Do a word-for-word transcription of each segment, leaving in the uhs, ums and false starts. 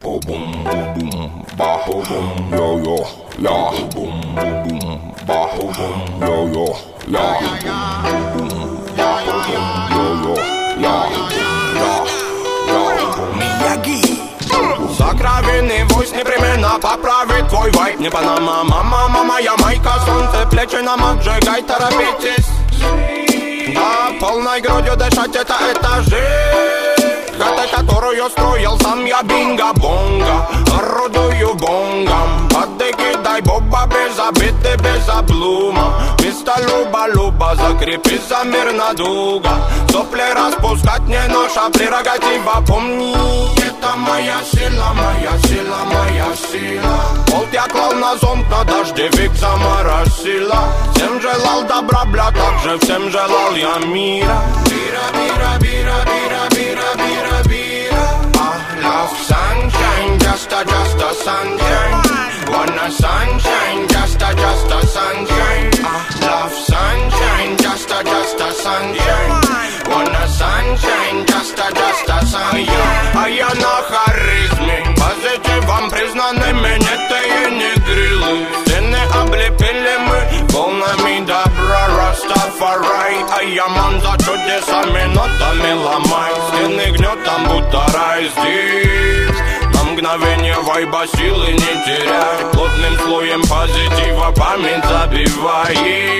Boom boom boom, ba boom, yo yo, ya boom boom boom, ba boom, yo yo, ya boom boom, ba boom, yo yo, я, я, я, Мияги. Сокровенный войс непременно поправит твой вайп. Не Панама, мама, мама, Ямайка, солнце, плечи нам обжигай, торопитесь. Да, полной грудью дышать, это, это жизнь, хата, которую строил сам я, бинго-бонго. Орудую бонгом, подыги, дай боба, без обиды, без облума. Мисто Люба-Люба, закрепи за мир надуга. Сопли распускать не наша прерогатива, помни. Это моя сила, моя сила, моя сила. Болт я клал на зонт, на дождевик заморосила. Всем желал добра, бля, так же всем желал я мира. Бира, бира, бира, бира, бира, бира, бира. I love sunshine, just a, just a sunshine. Wanna sunshine, just a, just a sunshine. I love sunshine, just a, just a sunshine. Wanna sunshine, just a, just a sunshine. А я на харизме, позитивом признанными, нет и не грилы. Стены облепили мы волнами добра, Растафарай. А я ман за чудесами, нотами ломай. Стены гнетом, будто рай здесь. На мгновение вайба силы не теряй. Плотным слоем позитива память забивай.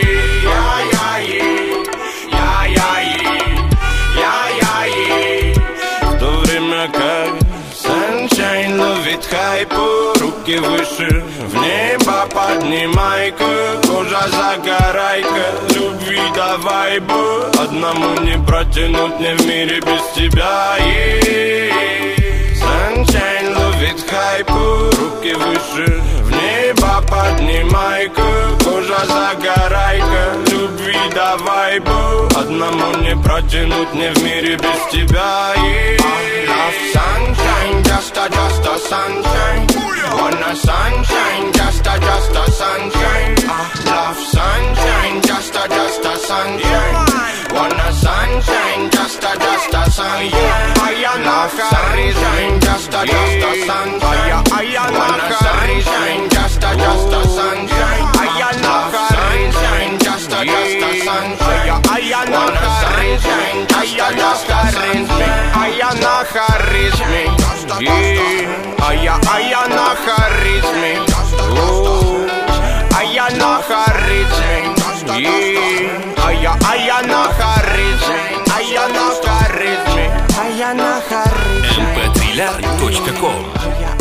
Я-я-е, я-я-е, я-я-е. В то время как Sunshine ловит хайпу, руки выше, в небо поднимай-ка. Кожа загорай-ка, любви до вайбу. Одному не протянуть мне в мире без тебя. Sunshine ловит хайпу, руки выше, в небо поднимай-ка. Кожа загорай-ка, любви до вайбу. Одному не протянуть мне в мире без тебя. I love sunshine, just a, just a sunshine. Wanna sunshine, just a, just a sunshine. I love sunshine, just a, just a sunshine. Wanna sunshine, just a, just a sunshine. I love sunshine, just a, just a sunshine. Wanna sunshine, just a, just a sunshine. I love sunshine, just a, just a sunshine. Wanna sunshine, just a, just a sunshine. А я на харизме, а я, а я на харизме, а я на харизме, а я, а я на харизме, а я на харизме, а я на харизме. эм пэ три точка ком